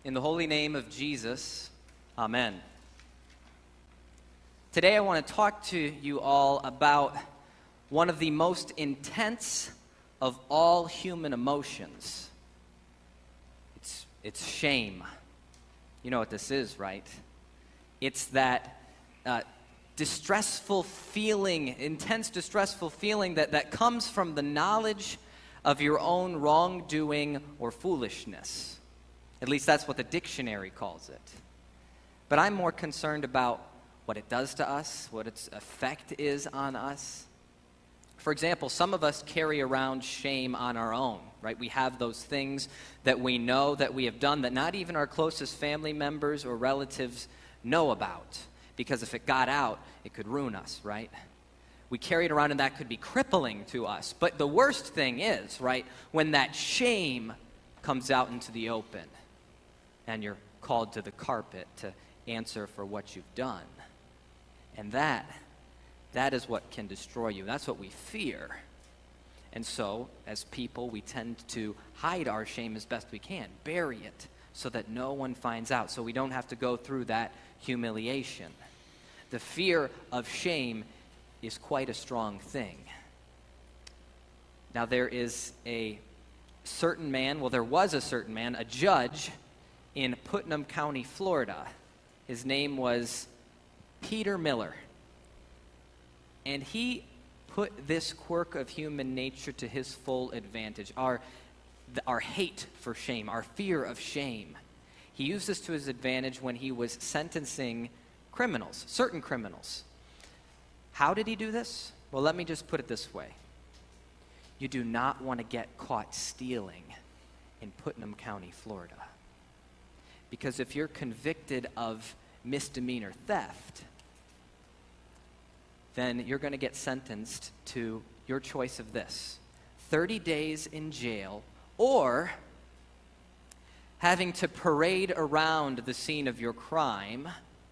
In the holy name of Jesus, amen. Today I want to talk to you all about one of the most intense of all human emotions. It's shame. You know what this is, right? It's that distressful feeling, intense distressful feeling that comes from the knowledge of your own wrongdoing or foolishness. At least that's what the dictionary calls it. But I'm more concerned about what it does to us, what its effect is on us. For example, some of us carry around shame on our own, right? We have those things that we know that we have done that not even our closest family members or relatives know about. Because if it got out, it could ruin us, right? We carry it around and that could be crippling to us. But the worst thing is, right, when that shame comes out into the open and you're called to the carpet to answer for what you've done. And that is what can destroy you. That's what we fear. And so, as people, we tend to hide our shame as best we can, bury it so that no one finds out, so we don't have to go through that humiliation. The fear of shame is quite a strong thing. Now, there was a certain man, a judge in Putnam County, Florida. His name was Peter Miller. And he put this quirk of human nature to his full advantage, our hate for shame, our fear of shame. He used this to his advantage when he was sentencing criminals, certain criminals. How did he do this? Well, let me just put it this way. You do not want to get caught stealing in Putnam County, Florida. Because if you're convicted of misdemeanor theft, then you're going to get sentenced to your choice of this: 30 days in jail, or having to parade around the scene of your crime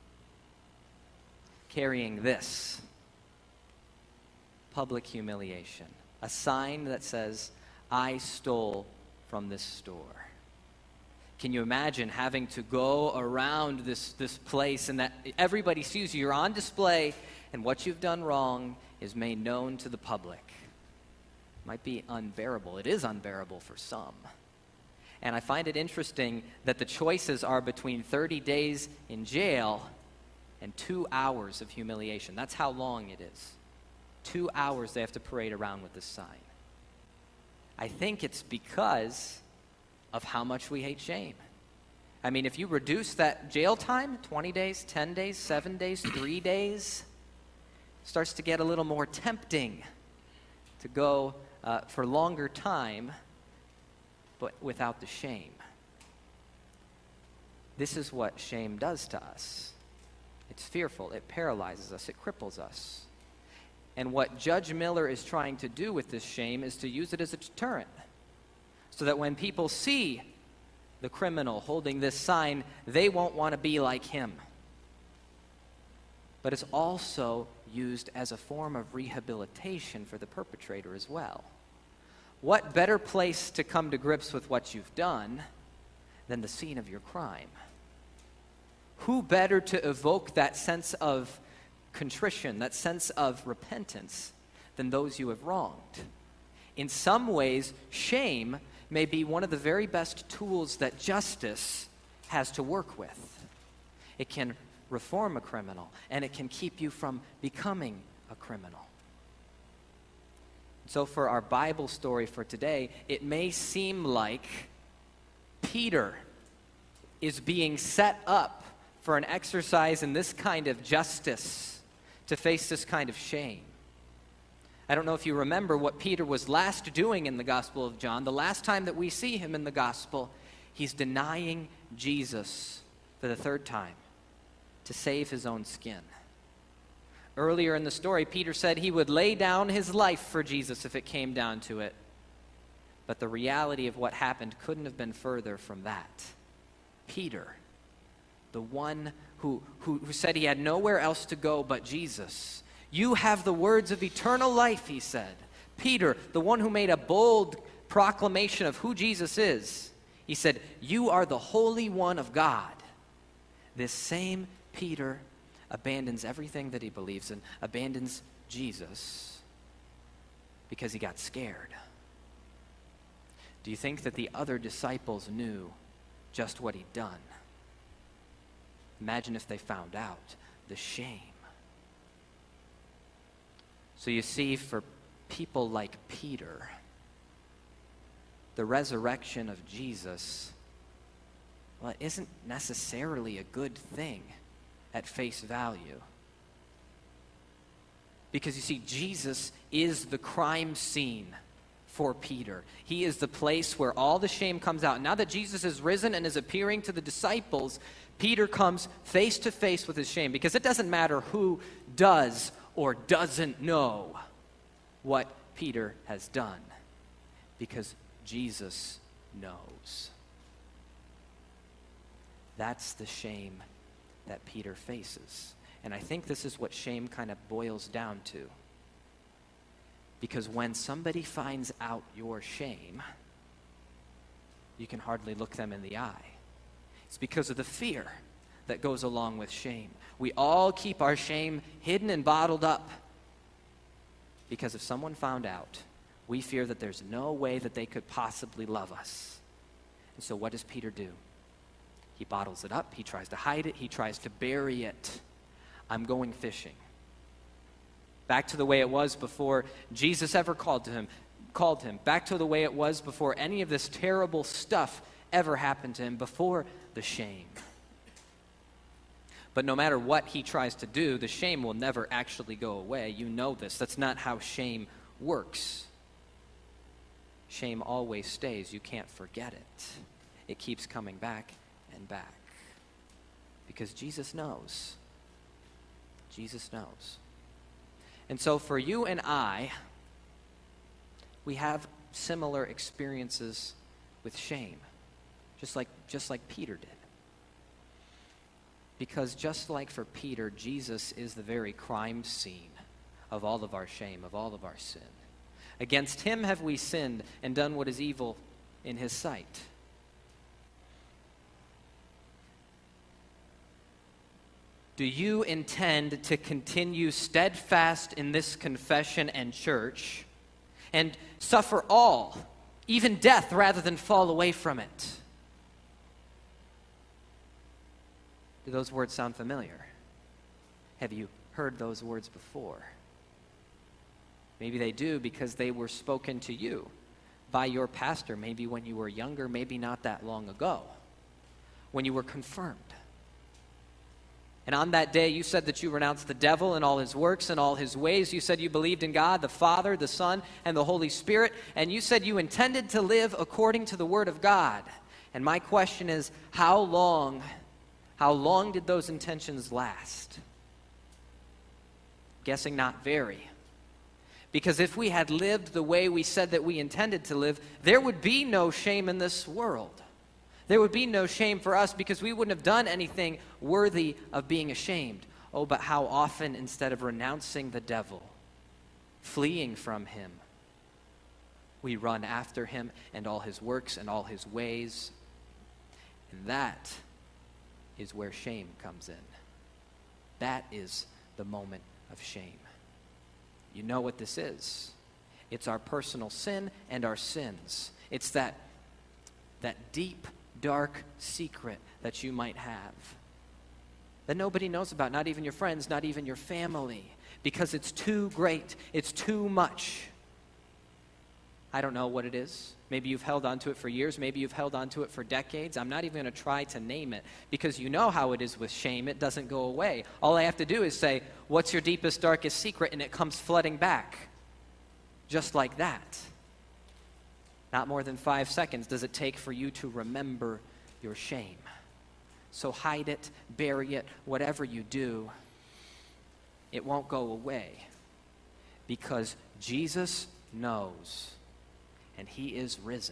carrying this: public humiliation. A sign that says, "I stole from this store." Can you imagine having to go around this place and that everybody sees you, you're on display, and what you've done wrong is made known to the public? It might be unbearable. It is unbearable for some. And I find it interesting that the choices are between 30 days in jail and 2 hours of humiliation. That's how long it is. 2 hours they have to parade around with this sign. I think it's because of how much we hate shame. I mean, if you reduce that jail time, 20 days, 10 days, 7 days, 3 days, it starts to get a little more tempting to go for longer time, but without the shame. This is what shame does to us. It's fearful. It paralyzes us. It cripples us. And what Judge Miller is trying to do with this shame is to use it as a deterrent, so that when people see the criminal holding this sign, they won't want to be like him. But it's also used as a form of rehabilitation for the perpetrator as well. What better place to come to grips with what you've done than the scene of your crime? Who better to evoke that sense of contrition, that sense of repentance, than those you have wronged? In some ways, shame may be one of the very best tools that justice has to work with. It can reform a criminal, and it can keep you from becoming a criminal. So for our Bible story for today, it may seem like Peter is being set up for an exercise in this kind of justice, to face this kind of shame. I don't know if you remember what Peter was last doing in the Gospel of John. The last time that we see him in the Gospel, he's denying Jesus for the third time to save his own skin. Earlier in the story, Peter said he would lay down his life for Jesus if it came down to it. But the reality of what happened couldn't have been further from that. Peter, the one who said he had nowhere else to go but Jesus. You have the words of eternal life, he said. Peter, the one who made a bold proclamation of who Jesus is, He said, "You are the Holy One of God." This same Peter abandons everything that he believes in, abandons Jesus because he got scared. Do you think that the other disciples knew just what he'd done? Imagine if they found out. The shame. So you see, for people like Peter, the resurrection of Jesus, well, it isn't necessarily a good thing at face value. Because you see, Jesus is the crime scene for Peter. He is the place where all the shame comes out. Now that Jesus is risen and is appearing to the disciples, Peter comes face to face with his shame, because it doesn't matter who does or doesn't know what Peter has done, because Jesus knows. That's the shame that Peter faces. And I think this is what shame kind of boils down to. Because when somebody finds out your shame, you can hardly look them in the eye. It's because of the fear that goes along with shame. We all keep our shame hidden and bottled up, because if someone found out, we fear that there's no way that they could possibly love us. And so what does Peter do? He bottles it up. He tries to hide it. He tries to bury it. I'm going fishing. Back to the way it was before Jesus ever called him. Back to the way it was before any of this terrible stuff ever happened to him, before the shame. But no matter what he tries to do, the shame will never actually go away. You know this. That's not how shame works. Shame always stays. You can't forget it. It keeps coming back and back. Because Jesus knows. Jesus knows. And so for you and I, we have similar experiences with shame, just like Peter did. Because just like for Peter, Jesus is the very crime scene of all of our shame, of all of our sin. Against him have we sinned and done what is evil in his sight. Do you intend to continue steadfast in this confession and church and suffer all, even death, rather than fall away from it? Do those words sound familiar? Have you heard those words before? Maybe they do, because they were spoken to you by your pastor, maybe when you were younger, maybe not that long ago, when you were confirmed. And on that day, you said that you renounced the devil and all his works and all his ways. You said you believed in God, the Father, the Son, and the Holy Spirit. And you said you intended to live according to the Word of God. And my question is, how long did those intentions last? Guessing not very. Because if we had lived the way we said that we intended to live, there would be no shame in this world. There would be no shame for us, because we wouldn't have done anything worthy of being ashamed. Oh, but how often, instead of renouncing the devil, fleeing from him, we run after him and all his works and all his ways. And that is where shame comes in. That is the moment of shame. You know what this is. It's our personal sin and our sins. It's that deep, dark secret that you might have, that nobody knows about, not even your friends, not even your family, because it's too great, it's too much. I don't know what it is. Maybe you've held on to it for years, maybe you've held on to it for decades. I'm not even going to try to name it, because you know how it is with shame. It doesn't go away. All I have to do is say, what's your deepest, darkest secret? And it comes flooding back, just like that. Not more than 5 seconds does it take for you to remember your shame. So hide it, bury it, whatever you do, it won't go away, because Jesus knows, and he is risen.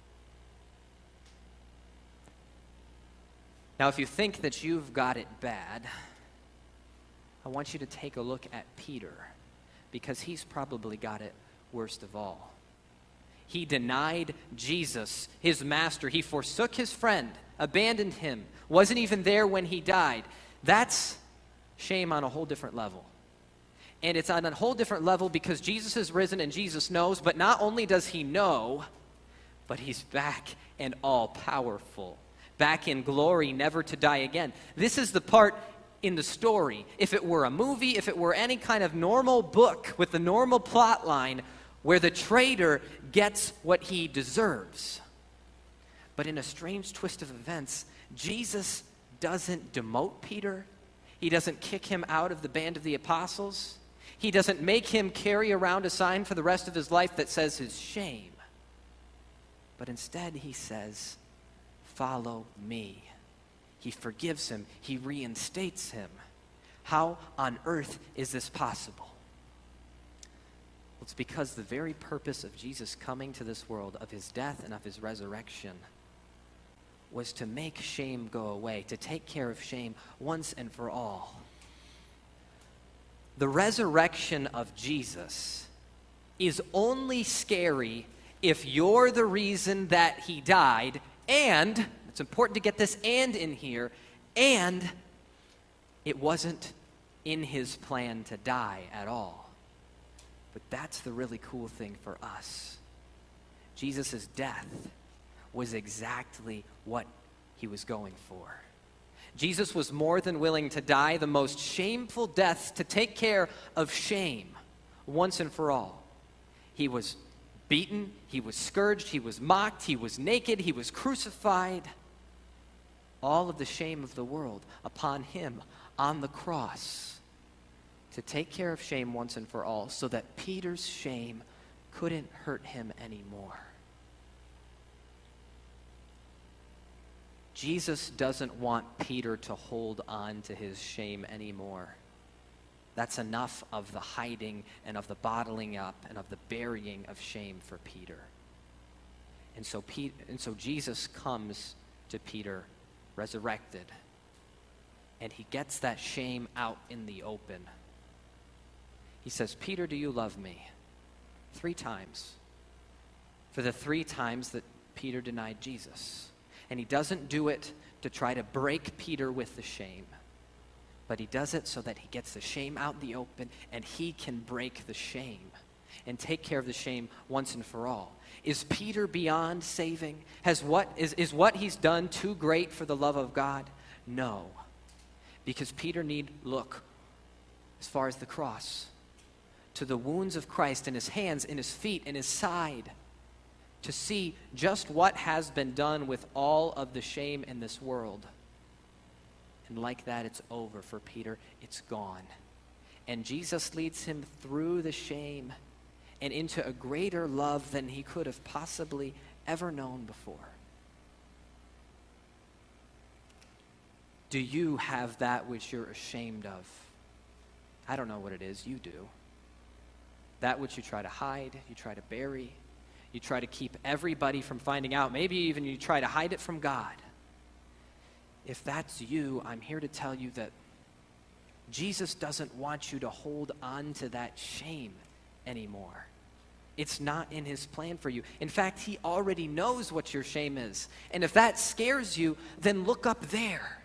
Now, if you think that you've got it bad, I want you to take a look at Peter, because he's probably got it worst of all. He denied Jesus, his master. He forsook his friend, abandoned him, wasn't even there when he died. That's shame on a whole different level. And it's on a whole different level because Jesus is risen and Jesus knows, but not only does he know, but he's back and all-powerful, back in glory, never to die again. This is the part in the story. If it were a movie, if it were any kind of normal book with the normal plot line where the traitor gets what he deserves. But in a strange twist of events, Jesus doesn't demote Peter. He doesn't kick him out of the band of the apostles. He doesn't make him carry around a sign for the rest of his life that says his shame. But instead he says, follow me. He forgives him. He reinstates him. How on earth is this possible? Well, it's because the very purpose of Jesus coming to this world, of his death and of his resurrection, was to make shame go away, to take care of shame once and for all. The resurrection of Jesus is only scary if you're the reason that he died, and, it's important to get this and in here, and it wasn't in his plan to die at all. But that's the really cool thing for us. Jesus' death was exactly what he was going for. Jesus was more than willing to die the most shameful deaths to take care of shame once and for all. He was beaten, he was scourged, he was mocked, he was naked, he was crucified. All of the shame of the world upon him on the cross to take care of shame once and for all so that Peter's shame couldn't hurt him anymore. Jesus doesn't want Peter to hold on to his shame anymore. That's enough of the hiding and of the bottling up and of the burying of shame for Peter. And so Jesus comes to Peter resurrected, and he gets that shame out in the open. He says, Peter, do you love me? 3 times. For the 3 times that Peter denied Jesus. And he doesn't do it to try to break Peter with the shame, but he does it so that he gets the shame out in the open and he can break the shame and take care of the shame once and for all. Is Peter beyond saving? Is what he's done too great for the love of God? No. Because Peter need look as far as the cross, to the wounds of Christ in his hands, in his feet, in his side, to see just what has been done with all of the shame in this world. And like that, it's over for Peter. It's gone. And Jesus leads him through the shame and into a greater love than he could have possibly ever known before. Do you have that which you're ashamed of? I don't know what it is. You do. That which you try to hide, you try to bury, you try to keep everybody from finding out. Maybe even you try to hide it from God. If that's you, I'm here to tell you that Jesus doesn't want you to hold on to that shame anymore. It's not in his plan for you. In fact, he already knows what your shame is. And if that scares you, then look up there.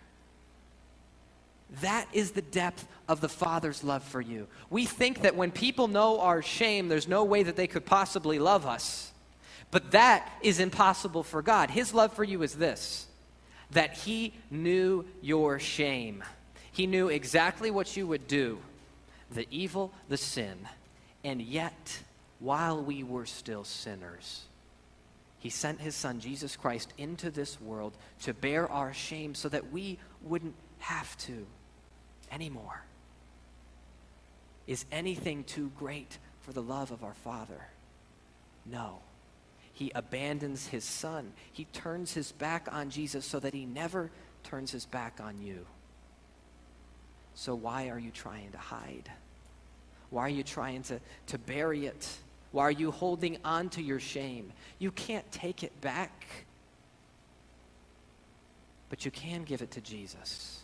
That is the depth of the Father's love for you. We think that when people know our shame, there's no way that they could possibly love us. But that is impossible for God. His love for you is this, that he knew your shame. He knew exactly what you would do, the evil, the sin. And yet, while we were still sinners, he sent his Son, Jesus Christ, into this world to bear our shame so that we wouldn't have to anymore. Is anything too great for the love of our Father? No. He abandons his Son. He turns his back on Jesus so that he never turns his back on you. So why are you trying to hide? Why are you trying to bury it? Why are you holding on to your shame? You can't take it back, but you can give it to Jesus.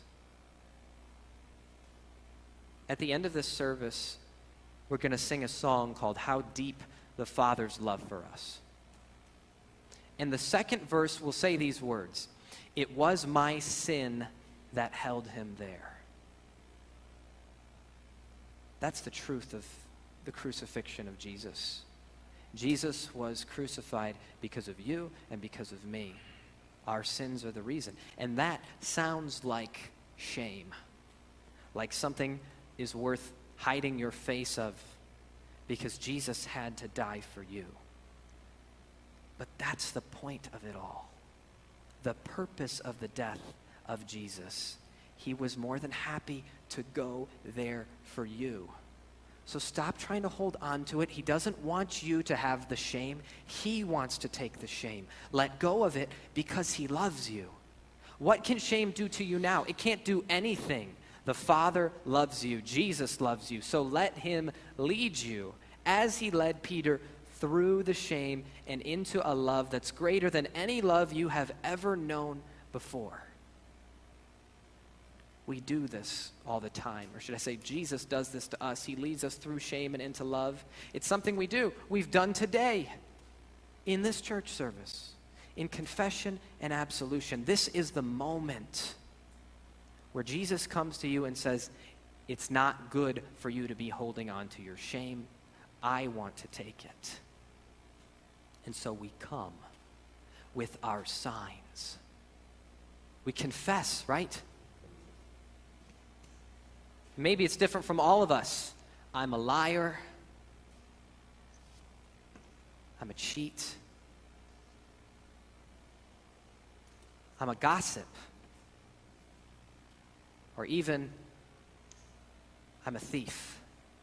At the end of this service, we're going to sing a song called How Deep the Father's Love for Us. And the second verse will say these words, "It was my sin that held him there." That's the truth of the crucifixion of Jesus. Jesus was crucified because of you and because of me. Our sins are the reason. And that sounds like shame, like something is worth hiding your face of because Jesus had to die for you. But that's the point of it all. The purpose of the death of Jesus. He was more than happy to go there for you. So stop trying to hold on to it. He doesn't want you to have the shame. He wants to take the shame. Let go of it because he loves you. What can shame do to you now? It can't do anything. The Father loves you. Jesus loves you. So let him lead you as he led Peter through the shame and into a love that's greater than any love you have ever known before. We do this all the time. Or should I say, Jesus does this to us. He leads us through shame and into love. It's something we do. We've done today in this church service, in confession and absolution. This is the moment where Jesus comes to you and says, it's not good for you to be holding on to your shame. I want to take it. And so we come with our signs. We confess, right? Maybe it's different from all of us. I'm a liar. I'm a cheat. I'm a gossip. Or even, I'm a thief.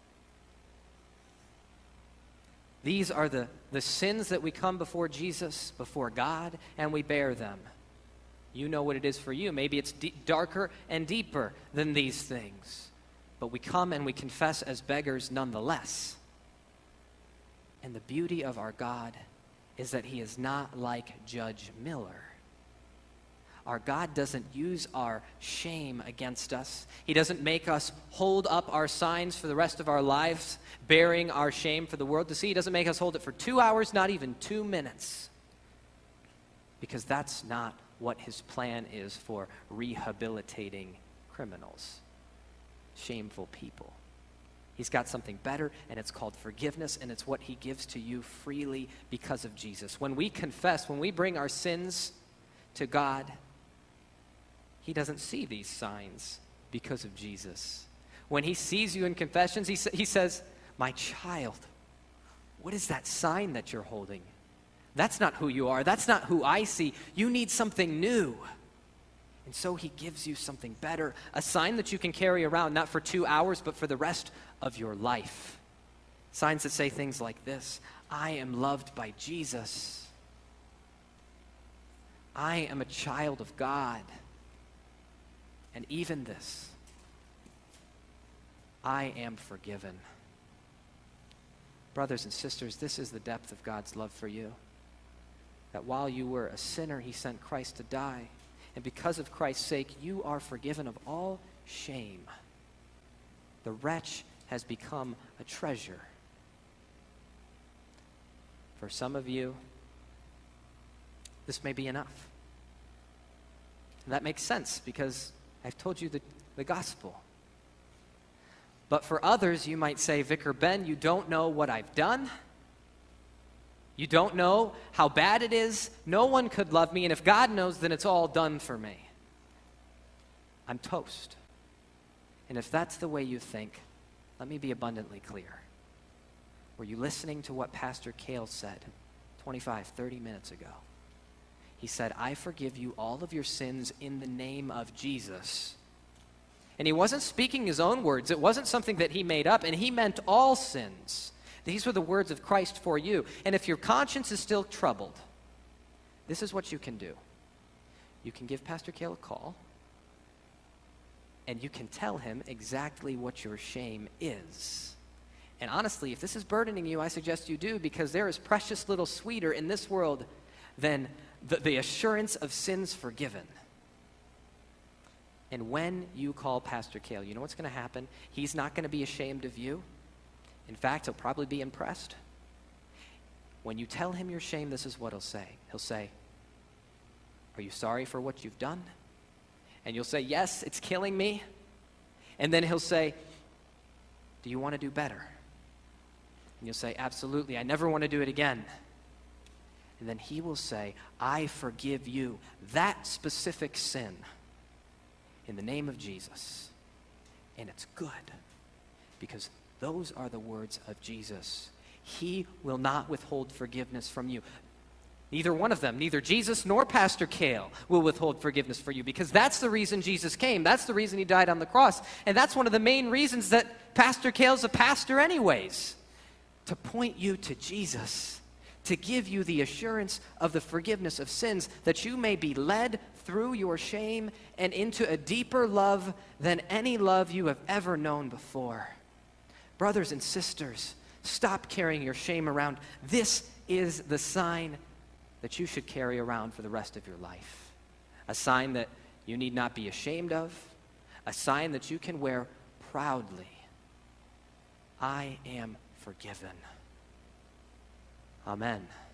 These are the sins that we come before Jesus, before God, and we bear them. You know what it is for you. Maybe it's darker and deeper than these things. But we come and we confess as beggars nonetheless. And the beauty of our God is that he is not like Judge Miller. Our God doesn't use our shame against us. He doesn't make us hold up our signs for the rest of our lives, bearing our shame for the world to see. He doesn't make us hold it for 2 hours, not even 2 minutes. Because that's not what his plan is for rehabilitating criminals, shameful people. He's got something better, and it's called forgiveness, and it's what he gives to you freely because of Jesus. When we confess, when we bring our sins to God, he doesn't see these signs because of Jesus. When he sees you in confessions, he says, my child, what is that sign that you're holding? That's not who you are. That's not who I see. You need something new. And so he gives you something better, a sign that you can carry around, not for 2 hours, but for the rest of your life. Signs that say things like this: I am loved by Jesus. I am a child of God. And even this, I am forgiven. Brothers and sisters, this is the depth of God's love for you. That while you were a sinner, he sent Christ to die. And because of Christ's sake, you are forgiven of all shame. The wretch has become a treasure. For some of you, this may be enough. And that makes sense because I've told you the gospel. But for others, you might say, Vicar Ben, you don't know what I've done. You don't know how bad it is. No one could love me, and if God knows, then it's all done for me. I'm toast. And if that's the way you think, let me be abundantly clear. Were you listening to what Pastor Cale said 25, 30 minutes ago? He said, I forgive you all of your sins in the name of Jesus. And he wasn't speaking his own words. It wasn't something that he made up, and he meant all sins. These were the words of Christ for you. And if your conscience is still troubled, this is what you can do. You can give Pastor Cale a call, and you can tell him exactly what your shame is. And honestly, if this is burdening you, I suggest you do, because there is precious little sweeter in this world than the assurance of sins forgiven. And when you call Pastor Cale, you know what's going to happen? He's not going to be ashamed of you. In fact, he'll probably be impressed. when you tell him your shame, this is what he'll say. He'll say, are you sorry for what you've done? And you'll say, yes, it's killing me. And then he'll say, do you want to do better? And you'll say, absolutely, I never want to do it again. And then he will say, I forgive you that specific sin in the name of Jesus. And it's good, because those are the words of Jesus. He will not withhold forgiveness from you. Neither one of them, neither Jesus nor Pastor Cale, will withhold forgiveness for you, because that's the reason Jesus came. That's the reason he died on the cross. And that's one of the main reasons that Pastor Cale's a pastor anyways, to point you to Jesus, to give you the assurance of the forgiveness of sins, that you may be led through your shame and into a deeper love than any love you have ever known before. Brothers and sisters, stop carrying your shame around. This is the sign that you should carry around for the rest of your life. A sign that you need not be ashamed of, a sign that you can wear proudly. I am forgiven. Amen.